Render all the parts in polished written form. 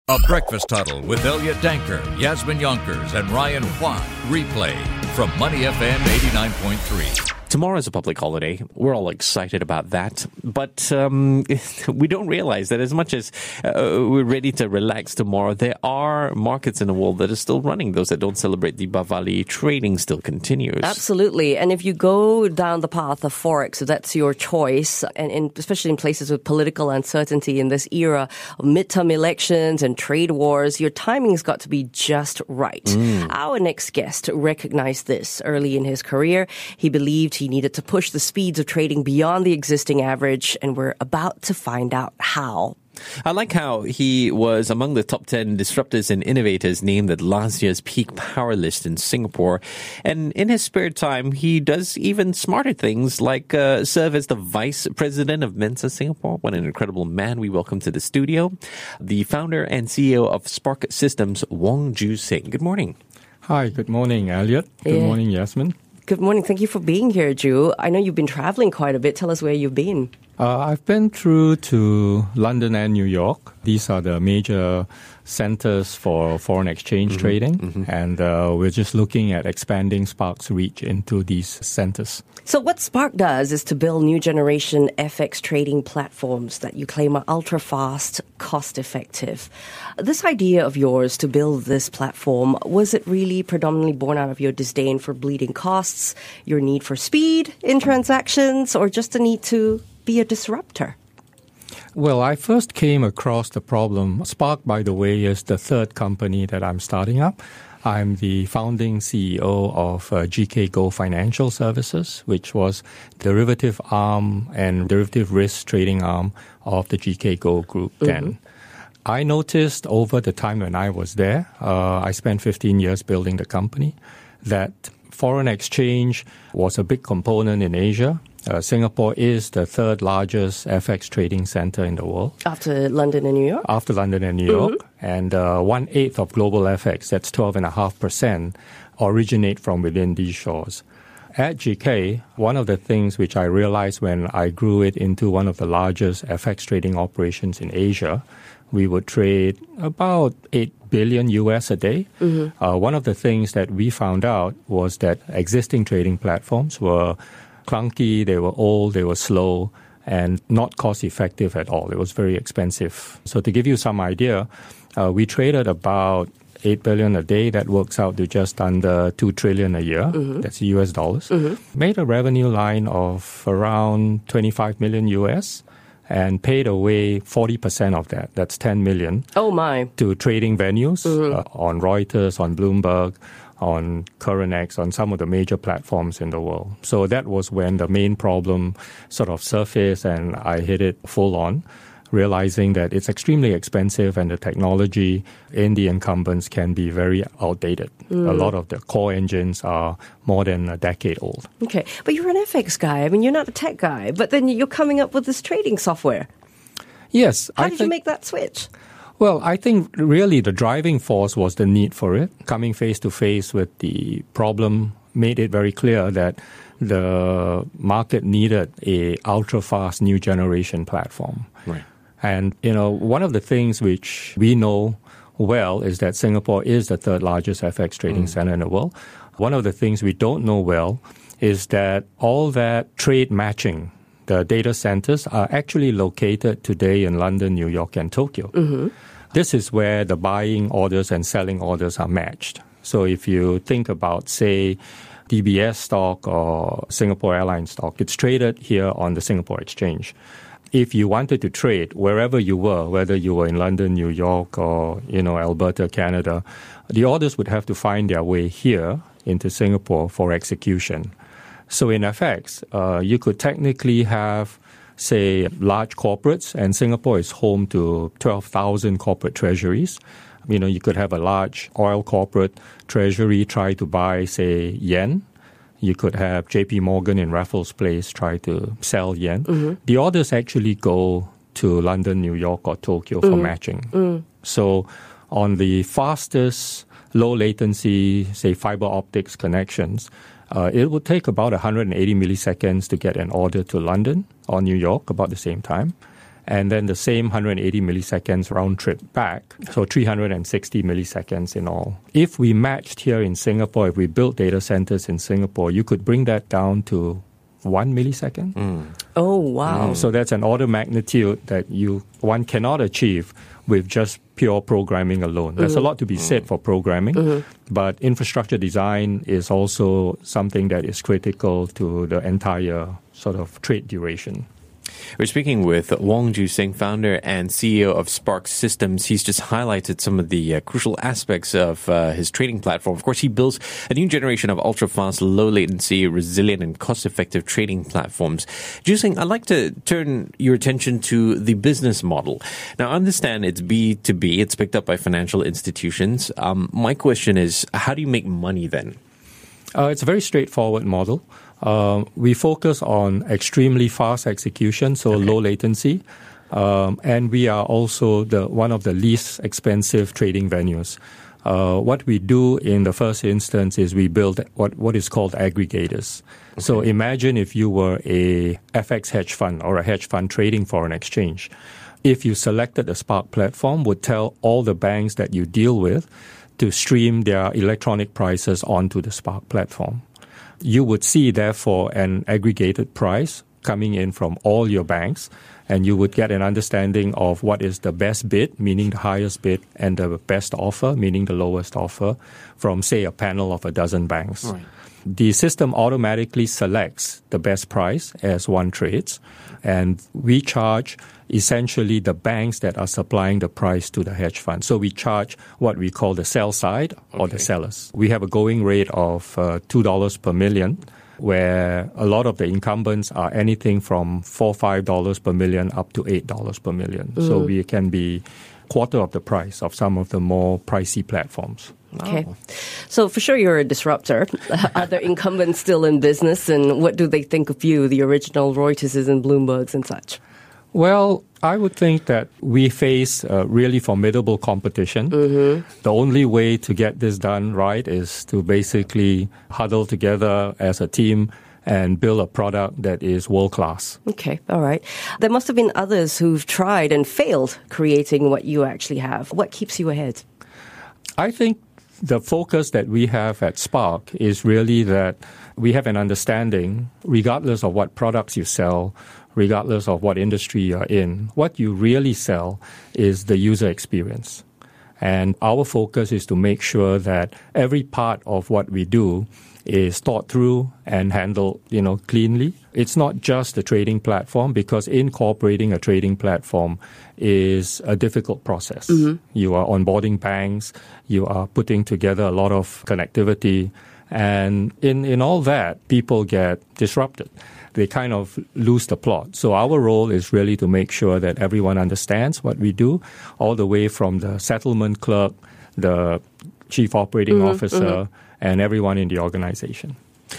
A Breakfast Huddle with Elliot Danker, Yasmin Yonkers, and Ryan Huang. Replay from Money FM 89.3. Tomorrow is a public holiday. We're all excited about that. But we don't realize that as much as we're ready to relax tomorrow, there are markets in the world that are still running. Those that don't celebrate Deepavali, trading still continues. Absolutely. And if you go down the path of Forex, so that's your choice, and especially in places with political uncertainty in this era of midterm elections and trade wars, your timing's got to be just right. Our next guest recognized this early in his career. He believed he needed to push the speeds of trading beyond the existing average, and we're about to find out how. I like how he was among the top 10 disruptors and innovators named at last year's Peak Power list in Singapore. And in his spare time, he does even smarter things like serve as the vice president of Mensa Singapore. What an incredible man we welcome to the studio. The founder and CEO of Spark Systems, Wong Joo Seng. Good morning. Hi, good morning, Elliot. Good morning, Yasmin. Good morning. Thank you for being here, Joo. I know you've been traveling quite a bit. Tell us where you've been. I've been through to London and New York. These are the major centers for foreign exchange trading. And we're just looking at expanding Spark's reach into these centers. So what Spark does is to build new generation FX trading platforms that you claim are ultra-fast, cost-effective. This idea of yours to build this platform, was it really predominantly born out of your disdain for bleeding costs, your need for speed in transactions, or just a need to be a disruptor? Well, I first came across the problem. Spark, by the way, is the third company that I'm starting up. I'm the founding CEO of GK Go Financial Services, which was derivative arm and derivative risk trading arm of the GK Go group then. I noticed over the time when I was there, I spent 15 years building the company, that foreign exchange was a big component in Asia. Singapore is the third largest FX trading center in the world. After London and New York? After London and New York. And 1/8 of global FX, that's 12.5%, originate from within these shores. At GK, one of the things which I realized when I grew it into one of the largest FX trading operations in Asia, we would trade about $8 billion US a day. One of the things that we found out was that existing trading platforms were clunky, they were old, they were slow, and not cost-effective at all. It was very expensive. So to give you some idea, we traded about $8 billion a day. That works out to just under $2 trillion a year. That's US dollars. Made a revenue line of around $25 million US and paid away 40% of that. That's $10 million. Oh, my. To trading venues on Reuters, on Bloomberg, on CurrentX, on some of the major platforms in the world. So that was when the main problem sort of surfaced, and I hit it full on, realizing that it's extremely expensive and the technology in the incumbents can be very outdated. A lot of the core engines are more than a decade old. Okay, but you're an FX guy. I mean, you're not a tech guy, but then you're coming up with this trading software. Yes. How did you make that switch? Well, I think really the driving force was the need for it. Coming face to face with the problem made it very clear that the market needed a ultra-fast new generation platform. Right. And, one of the things which we know well is that Singapore is the third largest FX trading center in the world. One of the things we don't know well is that all that trade matching, the data centers, are actually located today in London, New York, and Tokyo. This is where the buying orders and selling orders are matched. So if you think about, say, DBS stock or Singapore Airlines stock, it's traded here on the Singapore Exchange. If you wanted to trade wherever you were, whether you were in London, New York, or, Alberta, Canada, the orders would have to find their way here into Singapore for execution. So in FX, you could technically have, say, large corporates, and Singapore is home to 12,000 corporate treasuries. You could have a large oil corporate treasury try to buy, say, yen. You could have JP Morgan in Raffles Place try to sell yen. The orders actually go to London, New York, or Tokyo for matching. So on the fastest, low latency, say, fiber optics connections, it would take about 180 milliseconds to get an order to London or New York about the same time. and then the same 180 milliseconds round trip back, so 360 milliseconds in all. If we matched here in Singapore, if we built data centers in Singapore, you could bring that down to 1 millisecond. Oh, wow. So that's an order of magnitude that one cannot achieve with just pure programming alone. There's a lot to be said for programming, but infrastructure design is also something that is critical to the entire sort of trade duration. We're speaking with Wong Joo Seng, founder and CEO of Spark Systems. He's just highlighted some of the crucial aspects of his trading platform. Of course, he builds a new generation of ultra-fast, low-latency, resilient, and cost-effective trading platforms. Joo Seng, I'd like to turn your attention to the business model. Now, I understand it's B2B. It's picked up by financial institutions. My question is, how do you make money then? It's a very straightforward model. We focus on extremely fast execution, so low latency, and we are also one of the least expensive trading venues. What we do in the first instance is we build what is called aggregators. Okay. So imagine if you were a FX hedge fund or a hedge fund trading foreign exchange. If you selected the Spark platform, would tell all the banks that you deal with to stream their electronic prices onto the Spark platform. You would see, therefore, an aggregated price coming in from all your banks, and you would get an understanding of what is the best bid, meaning the highest bid, and the best offer, meaning the lowest offer, from, say, a panel of a dozen banks. Right. The system automatically selects the best price as one trades, and we charge essentially the banks that are supplying the price to the hedge fund. So we charge what we call the sell side or the sellers. We have a going rate of $2 per million, where a lot of the incumbents are anything from $4, $5 per million up to $8 per million. So we can be quarter of the price of some of the more pricey platforms. Okay. So for sure you're a disruptor. Are there incumbents still in business, and what do they think of you, the original Reuterses and Bloombergs and such? Well, I would think that we face really formidable competition. The only way to get this done right is to basically huddle together as a team and build a product that is world-class. Okay, all right. There must have been others who've tried and failed creating what you actually have. What keeps you ahead? I think the focus that we have at Spark is really that we have an understanding, regardless of what products you sell, regardless of what industry you're in, what you really sell is the user experience. And our focus is to make sure that every part of what we do is thought through and handled, cleanly. It's not just the trading platform, because incorporating a trading platform is a difficult process. You are onboarding banks, you are putting together a lot of connectivity, and in all that, people get disrupted. They kind of lose the plot. So our role is really to make sure that everyone understands what we do, all the way from the settlement clerk, the chief operating officer, and everyone in the organization.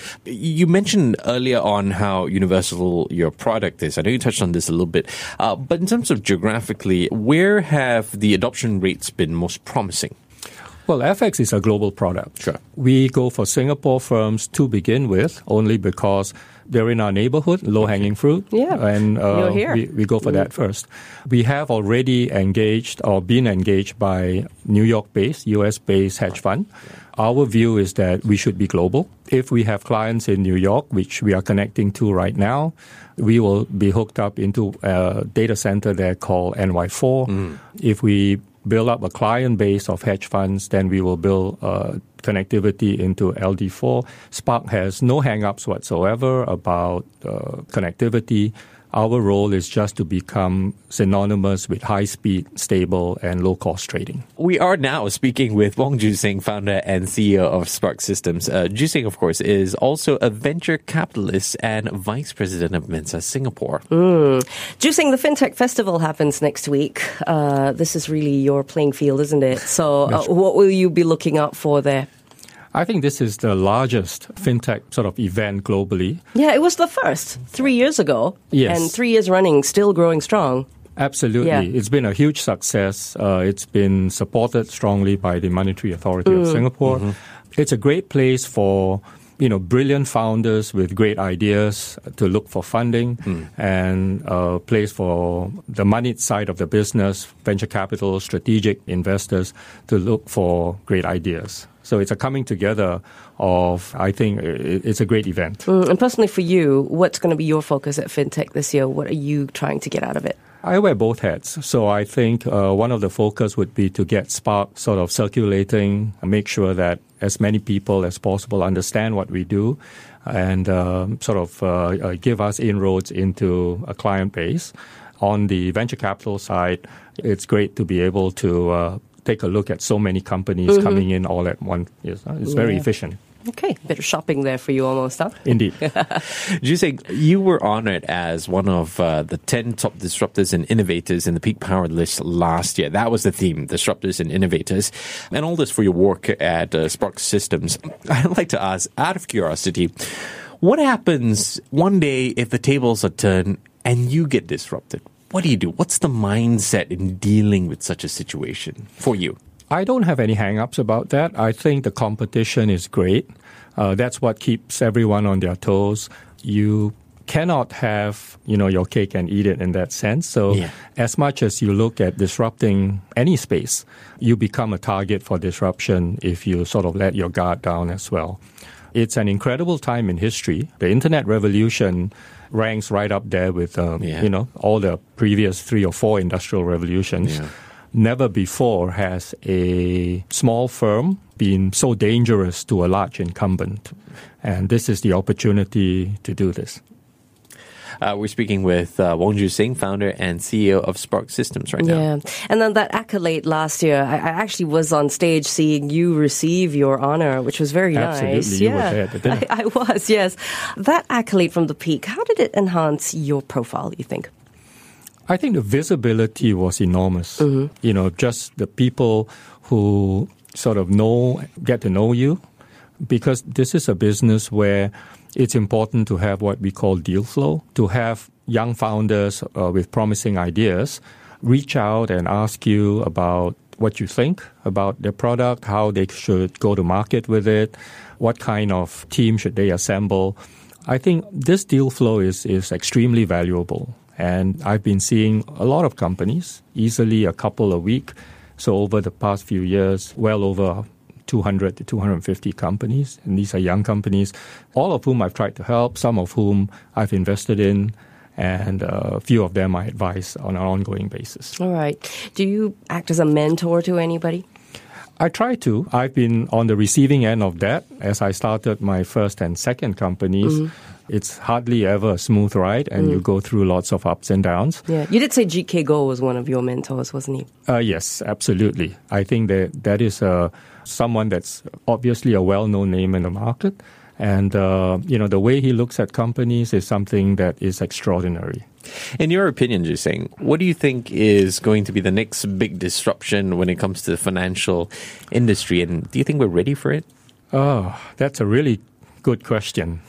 You mentioned earlier on how universal your product is. I know you touched on this a little bit. But in terms of geographically, where have the adoption rates been most promising? Well, FX is a global product. Sure. We go for Singapore firms to begin with, only because they're in our neighborhood, low-hanging fruit. Yeah, and you're here. We go for that first. We have already engaged or been engaged by New York-based, US-based hedge fund. Our view is that we should be global. If we have clients in New York, which we are connecting to right now, we will be hooked up into a data center there called NY4. If we build up a client base of hedge funds, then we will build connectivity into LD4. Spark has no hang-ups whatsoever about connectivity. Our role is just to become synonymous with high-speed, stable, and low-cost trading. We are now speaking with Wong Joo Seng, founder and CEO of Spark Systems. Joo Seng, of course, is also a venture capitalist and vice president of Mensa Singapore. Joo Seng, the FinTech Festival happens next week. This is really your playing field, isn't it? So what will you be looking out for there? I think this is the largest fintech sort of event globally. Yeah, it was the first 3 years ago. Yes. And 3 years running, still growing strong. Absolutely. Yeah. It's been a huge success. It's been supported strongly by the Monetary Authority of Singapore. It's a great place for brilliant founders with great ideas to look for funding and a place for the money side of the business, venture capital, strategic investors to look for great ideas. So it's a coming together of, I think, it's a great event. And personally for you, what's going to be your focus at FinTech this year? What are you trying to get out of it? I wear both hats. So I think one of the focus would be to get Spark sort of circulating, make sure that as many people as possible understand what we do and give us inroads into a client base. On the venture capital side, it's great to be able to take a look at so many companies coming in all at once. It's very efficient. Okay, a bit of shopping there for you almost, huh? Indeed. Jusing, you were honored as one of the 10 top disruptors and innovators in the Peak Power list last year. That was the theme, disruptors and innovators. And all this for your work at Spark Systems. I'd like to ask, out of curiosity, what happens one day if the tables are turned and you get disrupted? What do you do? What's the mindset in dealing with such a situation for you? I don't have any hang-ups about that. I think the competition is great. That's what keeps everyone on their toes. You cannot have, your cake and eat it in that sense. So as much as you look at disrupting any space, you become a target for disruption if you sort of let your guard down as well. It's an incredible time in history. The internet revolution ranks right up there with, all the previous 3 or 4 industrial revolutions. Yeah. Never before has a small firm been so dangerous to a large incumbent. And this is the opportunity to do this. We're speaking with Wong Jusing, founder and CEO of Spark Systems right now. Yeah. And then that accolade last year, I actually was on stage seeing you receive your honor, which was very nice. Absolutely. You were there at the dinner. I was, yes. That accolade from the Peak, how did it enhance your profile, you think? I think the visibility was enormous. Just the people who sort of get to know you, because this is a business where it's important to have what we call deal flow, to have young founders with promising ideas reach out and ask you about what you think about their product, how they should go to market with it, what kind of team should they assemble. I think this deal flow is extremely valuable. And I've been seeing a lot of companies, easily a couple a week. So over the past few years, well over 200 to 250 companies. And these are young companies, all of whom I've tried to help, some of whom I've invested in, and a few of them I advise on an ongoing basis. All right. Do you act as a mentor to anybody? I try to. I've been on the receiving end of that as I started my first and second companies. It's hardly ever a smooth ride, and you go through lots of ups and downs. Yeah, you did say GK Goh was one of your mentors, wasn't he? Yes, absolutely. I think that is someone that's obviously a well-known name in the market. And, the way he looks at companies is something that is extraordinary. In your opinion, Jusing, what do you think is going to be the next big disruption when it comes to the financial industry? And do you think we're ready for it? Oh, that's a really good question.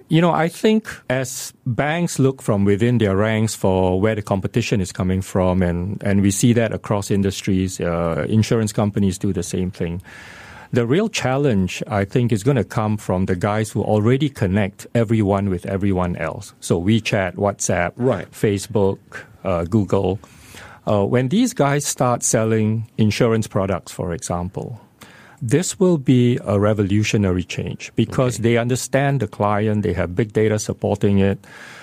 I think as banks look from within their ranks for where the competition is coming from, and we see that across industries, insurance companies do the same thing. The real challenge, I think, is going to come from the guys who already connect everyone with everyone else. So WeChat, WhatsApp, Facebook, Google. When these guys start selling insurance products, for example, this will be a revolutionary change because they understand the client, they have big data supporting it.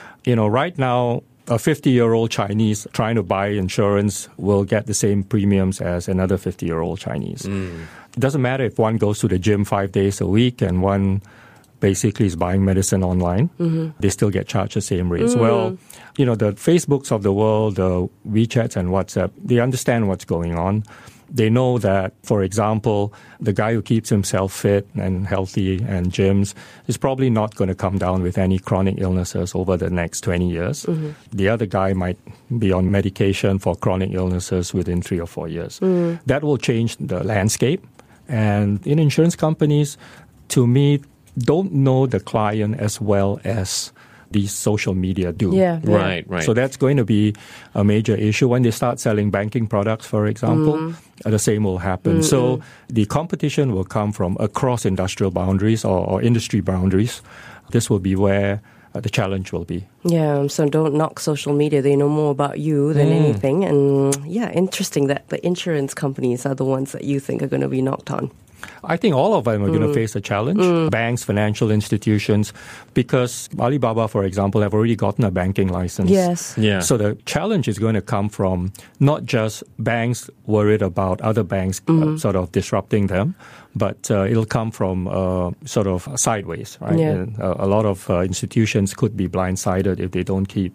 Right now, a 50-year-old Chinese trying to buy insurance will get the same premiums as another 50-year-old Chinese. It doesn't matter if one goes to the gym 5 days a week and one basically is buying medicine online. They still get charged the same rates. Well, the Facebooks of the world, the WeChats and WhatsApp, they understand what's going on. They know that, for example, the guy who keeps himself fit and healthy and gyms is probably not going to come down with any chronic illnesses over the next 20 years. The other guy might be on medication for chronic illnesses within 3 or 4 years. That will change the landscape. And in insurance companies, to me, don't know the client as well as these social media do. Yeah. Right. So that's going to be a major issue. When they start selling banking products, for example, the same will happen. So the competition will come from across industrial boundaries or industry boundaries. This will be where the challenge will be. Yeah, so don't knock social media. They know more about you than anything. And yeah, interesting that the insurance companies are the ones that you think are going to be knocked on. I think all of them are going to face a challenge. Banks, financial institutions, because Alibaba, for example, have already gotten a banking license. Yes. Yeah. So the challenge is going to come from not just banks worried about other banks sort of disrupting them, but it'll come from sort of sideways, right? Yeah. And a lot of institutions could be blindsided if they don't keep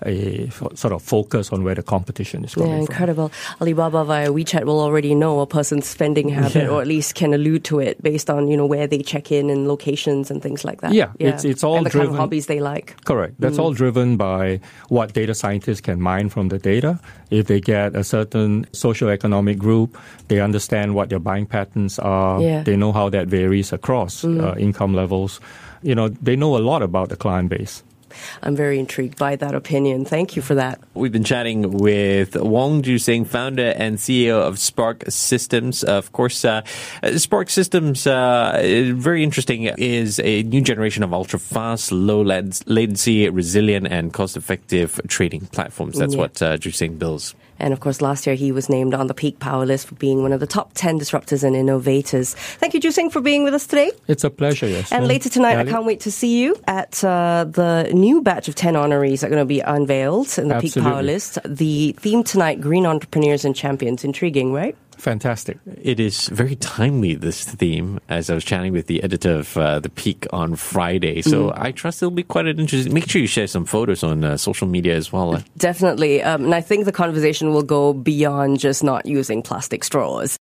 a sort of focus on where the competition is coming Yeah, from. incredible. Alibaba via WeChat will already know a person's spending habit, or at least can allude to it based on, where they check in and locations and things like that. Yeah, it's all and the driven. kind of hobbies they like. Correct. That's all driven by what data scientists can mine from the data. If they get a certain socioeconomic group, they understand what their buying patterns are. Yeah. They know how that varies across income levels. They know a lot about the client base. I'm very intrigued by that opinion. Thank you for that. We've been chatting with Wong Joo Sing, founder and CEO of Spark Systems. Of course, Spark Systems, very interesting, is a new generation of ultra-fast, low-latency, resilient, and cost-effective trading platforms. That's what Joo Sing builds. And of course, last year he was named on the Peak Power list for being one of the top 10 disruptors and innovators. Thank you, Joo Sing, for being with us today. It's a pleasure, yes. And later tonight, I can't wait to see you at the new batch of 10 honorees that are going to be unveiled in the Peak Power list. The theme tonight, Green Entrepreneurs and Champions. Intriguing, right? Fantastic. It is very timely, this theme, as I was chatting with the editor of The Peak on Friday. So I trust it'll be quite an interesting. Make sure you share some photos on social media as well. Definitely. And I think the conversation will go beyond just not using plastic straws.